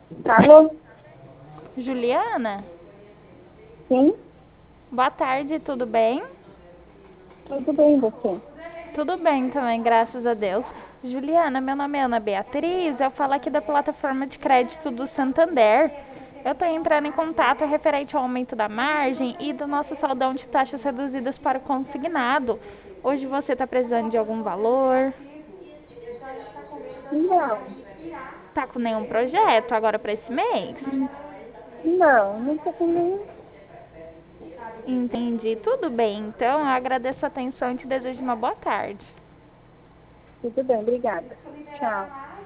Alô? Juliana? Sim? Boa tarde, tudo bem? Tudo bem, você? Tudo bem também, graças a Deus. Juliana, meu nome é Ana Beatriz, eu falo aqui da plataforma de crédito do Santander. Eu estou entrando em contato referente ao aumento da margem e do nosso saldão de taxas reduzidas para o consignado. Hoje você está precisando de algum valor? Não, Tá com nenhum projeto agora para esse mês? não tô com nenhum. Entendi, tudo bem. Então, eu agradeço a atenção e te desejo uma boa tarde. Tudo bem, obrigada. Tchau.